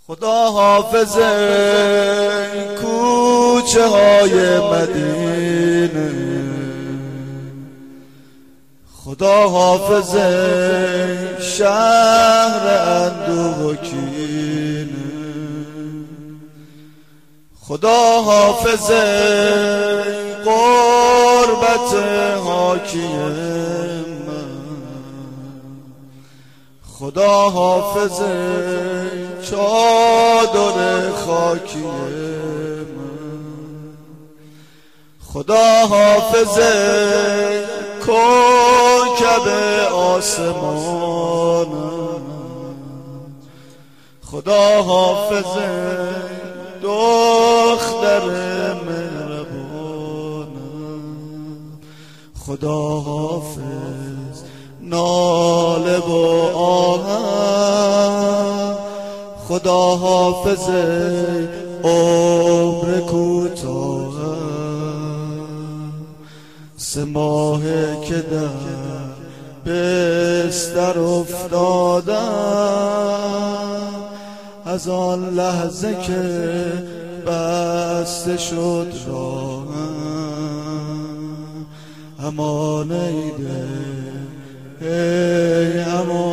خدا حافظ کوچه های مدینه، خدا حافظ شهر اندوه و کینه، خدا حافظ غربت حاکی من، خدا حافظ چادر خاکی من، خدا حافظ کوکب آسمانم، خدا حافظ دختر مهربانم، خدا حافظ ناله و آهم، خدا حافظ عمر کوتاهم، 3 ماهه که در بستر افتادم، از آن لحظه که بسته شد راهم، امان ای دل ای امان